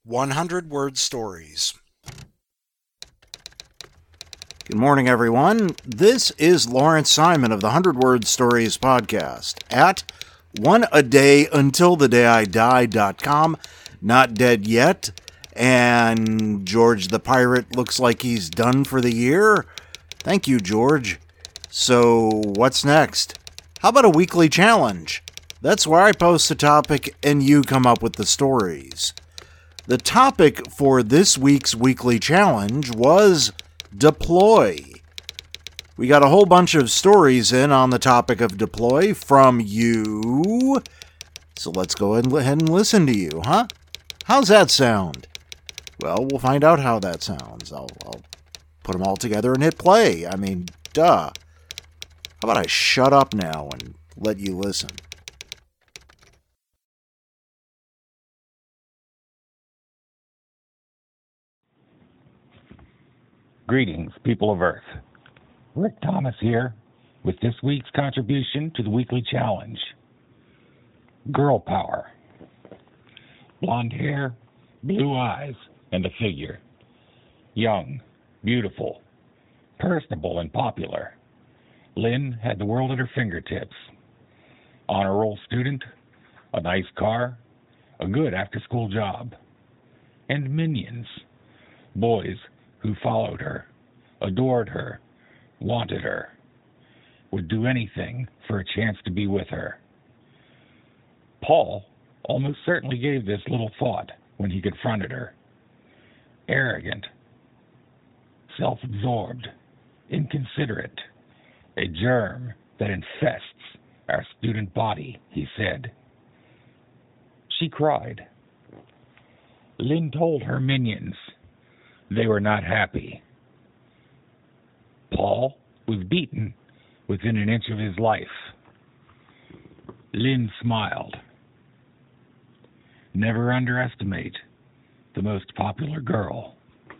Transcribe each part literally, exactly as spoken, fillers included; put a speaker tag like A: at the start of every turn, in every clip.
A: one hundred word stories.
B: Good morning, everyone. This is Lawrence Simon of the one hundred word stories podcast at one a day until the day I die dot com. Not dead yet. And George the Pirate looks like he's done for the year. Thank you, George. So what's next? How about a weekly challenge? That's where I post a topic and you come up with the stories. The topic for this week's weekly challenge was deploy. We got a whole bunch of stories in on the topic of deploy from you. So let's go ahead and listen to you, huh? How's that sound? Well, we'll find out how that sounds. I'll, I'll put them all together and hit play. I mean, duh. How about I shut up now and let you listen?
C: Greetings, people of Earth. Rick Thomas here with this week's contribution to the weekly challenge. Girl power. Blonde hair, blue eyes, and a figure. Young, beautiful, personable, and popular. Lynn had the world at her fingertips. Honor roll student, a nice car, a good after-school job, and minions, boys who followed her, adored her, wanted her, would do anything for a chance to be with her. Paul almost certainly gave this little thought when he confronted her. Arrogant, self-absorbed, inconsiderate, a germ that infests our student body, he said. She cried. Lynn told her minions they were not happy. Paul was beaten within an inch of his life. Lynn smiled. Never underestimate the most popular girl.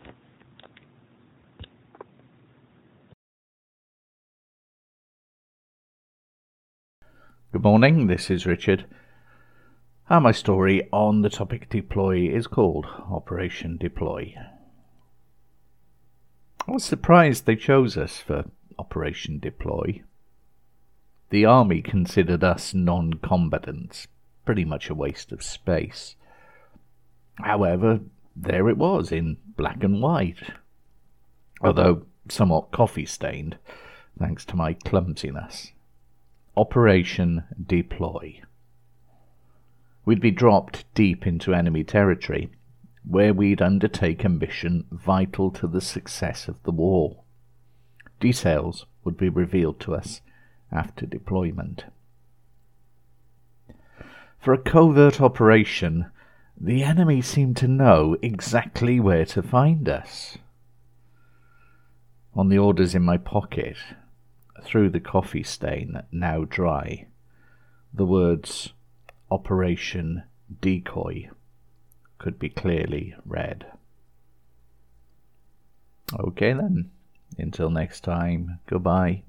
D: Good morning, this is Richard. And my story on the topic deploy is called Operation Deploy. I was surprised they chose us for Operation Deploy. The army considered us non-combatants, pretty much a waste of space. However, there it was in black and white, although somewhat coffee-stained, thanks to my clumsiness. Operation Deploy. We'd be dropped deep into enemy territory, where we'd undertake a mission vital to the success of the war. Details would be revealed to us after deployment. For a covert operation, the enemy seemed to know exactly where to find us. On the orders in my pocket, through the coffee stain now dry, the words Operation Decoy could be clearly read. Okay then, until next time, goodbye.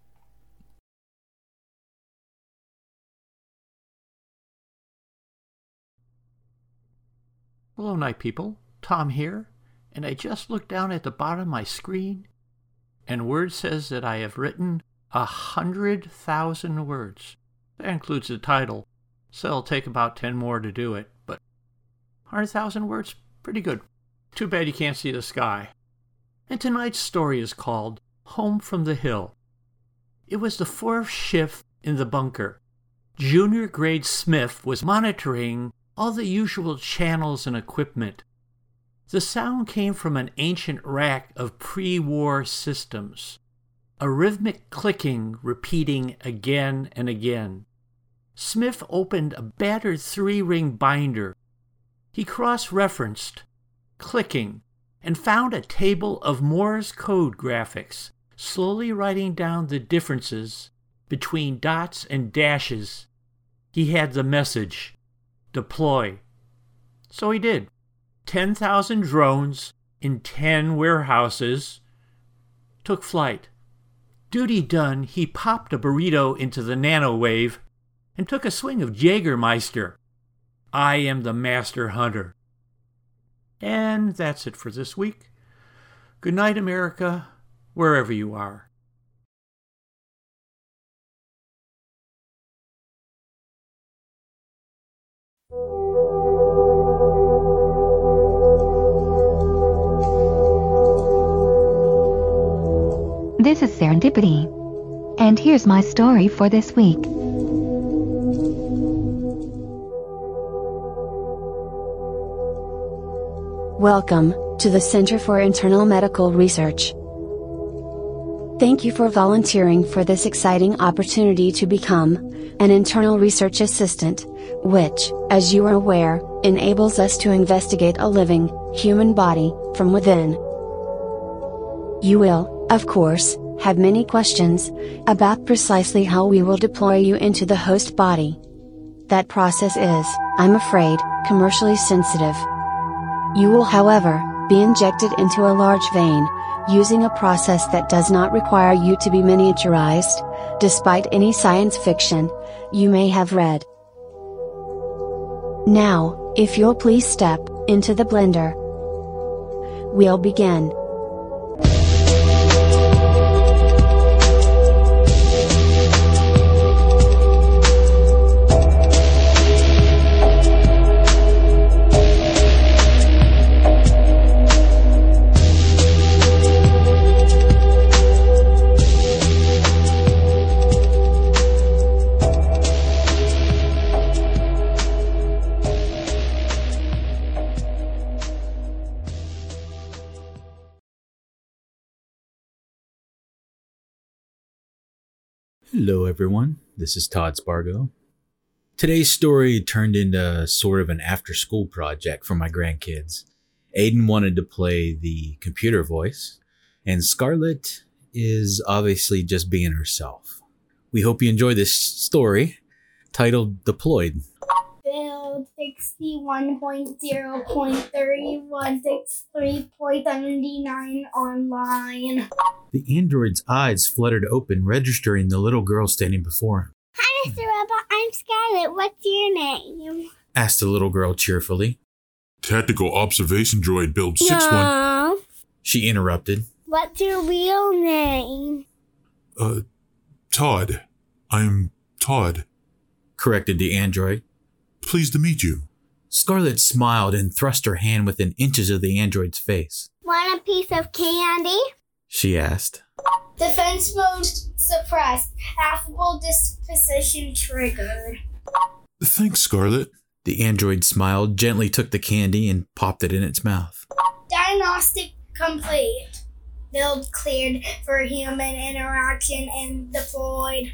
E: Hello, night people. Tom here, and I just looked down at the bottom of my screen, and Word says that I have written a hundred thousand words. That includes the title, so it'll take about ten more to do it, but one hundred thousand words? Pretty good. Too bad you can't see the sky. And tonight's story is called Home from the Hill. It was the fourth shift in the bunker. Junior grade Smith was monitoring all the usual channels and equipment. The sound came from an ancient rack of pre-war systems, a rhythmic clicking repeating again and again. Smith opened a battered three-ring binder. He cross-referenced, clicking, and found a table of Morse code graphics, slowly writing down the differences between dots and dashes. He had the message, deploy. So he did. ten thousand drones in ten warehouses took flight. Duty done, he popped a burrito into the nanowave and took a swing of Jägermeister. I am the master hunter. And that's it for this week. Good night, America, wherever you are.
F: This is Serendipity. And here's my story for this week.
G: Welcome to the Center for Internal Medical Research. Thank you for volunteering for this exciting opportunity to become an internal research assistant, which, as you are aware, enables us to investigate a living, human body from within. You will, of course, have many questions about precisely how we will deploy you into the host body. That process is, I'm afraid, commercially sensitive. You will, however, be injected into a large vein, using a process that does not require you to be miniaturized, despite any science fiction you may have read. Now, if you'll please step into the blender. We'll begin.
H: Hello everyone, this is Todd Spargo. Today's story turned into sort of an after-school project for my grandkids. Aiden wanted to play the computer voice, and Scarlett is obviously just being herself. We hope you enjoy this story, titled Deployed.
I: Build sixty-one point zero point thirty-one sixty-three point seventy-nine online.
H: The android's eyes fluttered open, registering the little girl standing before him.
I: Hi, Mister Robot. I'm Scarlett. What's your name?
H: Asked the little girl cheerfully.
J: Tactical observation droid build six one.
I: No.
H: She interrupted.
I: What's your real name?
J: Uh, Todd. I'm Todd.
H: Corrected the android.
J: Pleased to meet you.
H: Scarlett smiled and thrust her hand within inches of the android's face.
I: Want a piece of candy?
H: She asked.
I: Defense mode suppressed. Affable disposition triggered.
J: Thanks, Scarlett.
H: The android smiled, gently took the candy, and popped it in its mouth.
I: Diagnostic complete. Build cleared for human interaction and deployed.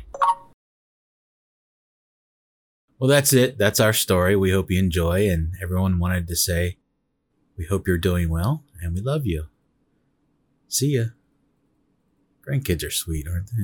H: Well, that's it. That's our story. We hope you enjoy, and everyone wanted to say, we hope you're doing well, and we love you. See ya. Grandkids are sweet, aren't they?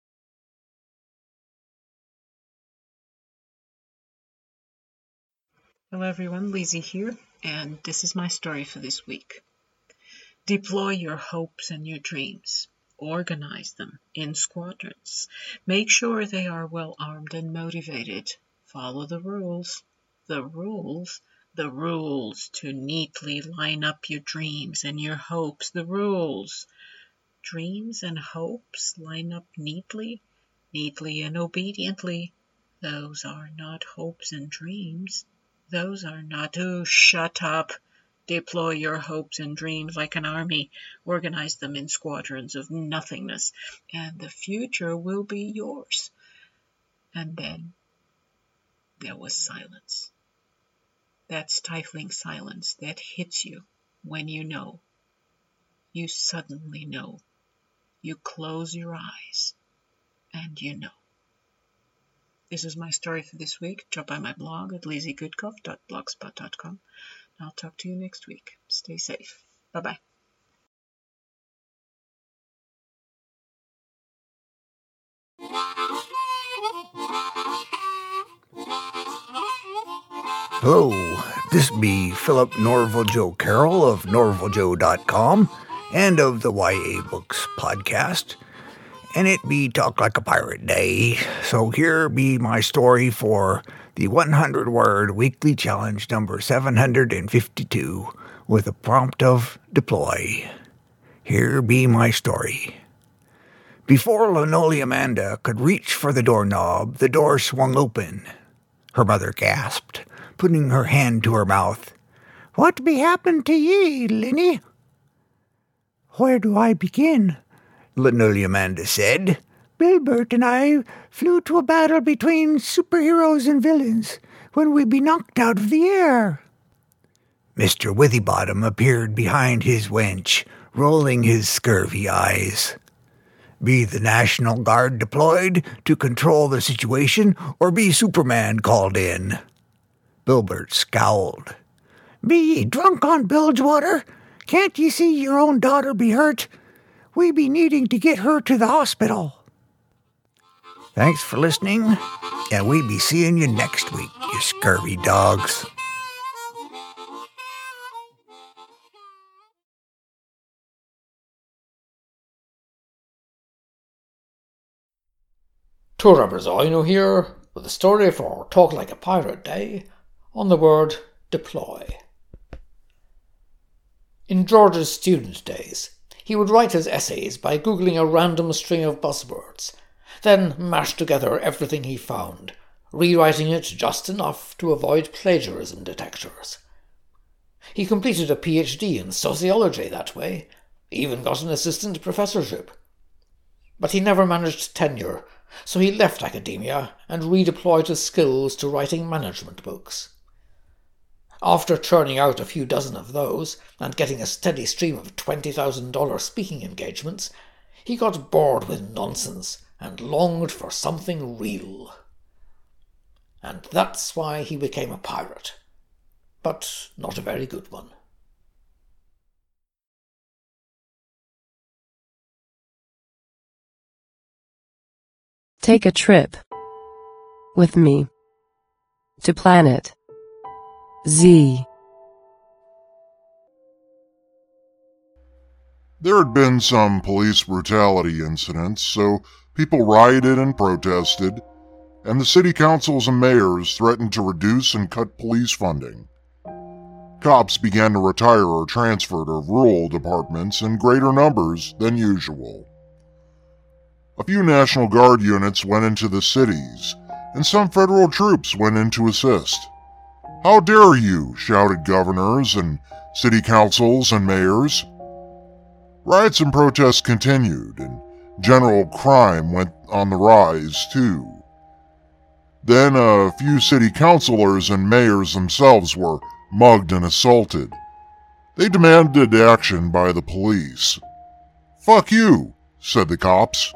K: Hello everyone, Lizzie here, and this is my story for this week. Deploy your hopes and your dreams. Organize them in squadrons. Make sure they are well armed and motivated. Follow the rules. The rules? The rules to neatly line up your dreams and your hopes. The rules. Dreams and hopes line up neatly, neatly and obediently. Those are not hopes and dreams. Those are not, oh, shut up. Deploy your hopes and dreams like an army. Organize them in squadrons of nothingness, and the future will be yours. And then there was silence. That stifling silence that hits you when you know. You suddenly know. You close your eyes, and you know. This is my story for this week. Drop by my blog at lazy goodcoff dot blogspot dot com. I'll talk to you next week. Stay safe. Bye-bye.
L: Hello, this be Philip Norval Joe Carroll of norval joe dot com and of the Y A Books podcast. And it be Talk Like a Pirate Day, so here be my story for the one hundred word weekly challenge number seven hundred fifty-two, with a prompt of deploy. Here be my story. Before Linoleum Amanda could reach for the doorknob, the door swung open. Her mother gasped, putting her hand to her mouth. "What be happened to ye, Linny?" "Where do I begin?" Linoleum Amanda said. "Bilbert and I flew to a battle between superheroes and villains when we be knocked out of the air." Mister Withybottom appeared behind his wench, rolling his scurvy eyes. Be the National Guard deployed to control the situation, or be Superman called in? Bilbert scowled. "Be ye drunk on bilgewater? Can't ye see your own daughter be hurt? We be needing to get her to the hospital." Thanks for listening, and we be seeing you next week, you scurvy dogs.
M: Tour Brazino here with a story for Talk Like a Pirate Day on the word deploy. In George's student days, he would write his essays by googling a random string of buzzwords, then mash together everything he found, rewriting it just enough to avoid plagiarism detectors. He completed a P H D in sociology that way, even got an assistant professorship. But he never managed tenure, so he left academia and redeployed his skills to writing management books. After churning out a few dozen of those, and getting a steady stream of twenty thousand dollars speaking engagements, he got bored with nonsense and longed for something real. And that's why he became a pirate, but not a very good one.
N: Take a trip with me to Planet Z.
O: There had been some police brutality incidents, so people rioted and protested, and the city councils and mayors threatened to reduce and cut police funding. Cops began to retire or transfer to rural departments in greater numbers than usual. A few National Guard units went into the cities, and some federal troops went in to assist. "How dare you!" shouted governors and city councils and mayors. Riots and protests continued, and general crime went on the rise, too. Then a few city councilors and mayors themselves were mugged and assaulted. They demanded action by the police. "Fuck you," said the cops.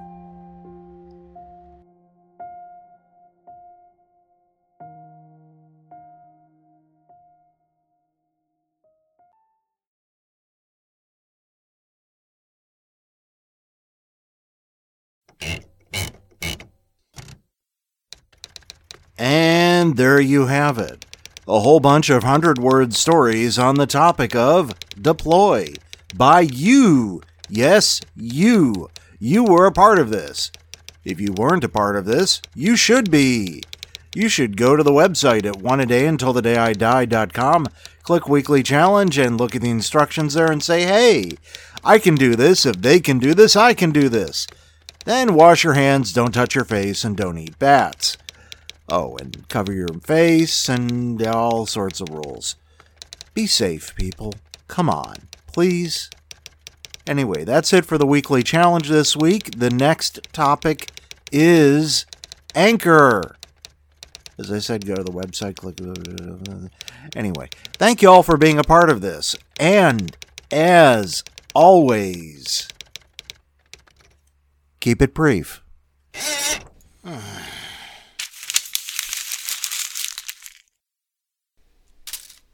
B: And there you have it. A whole bunch of hundred-word stories on the topic of deploy. By you. Yes, you. You were a part of this. If you weren't a part of this, you should be. You should go to the website at one a day until the day I die dot com, click Weekly Challenge, and look at the instructions there and say, hey, I can do this. If they can do this, I can do this. Then wash your hands, don't touch your face, and don't eat bats. Oh, and cover your face, and all sorts of rules. Be safe, people. Come on, please. Anyway, that's it for the weekly challenge this week. The next topic is Anchor. As I said, go to the website, click. Anyway, thank you all for being a part of this. And, as always, keep it brief.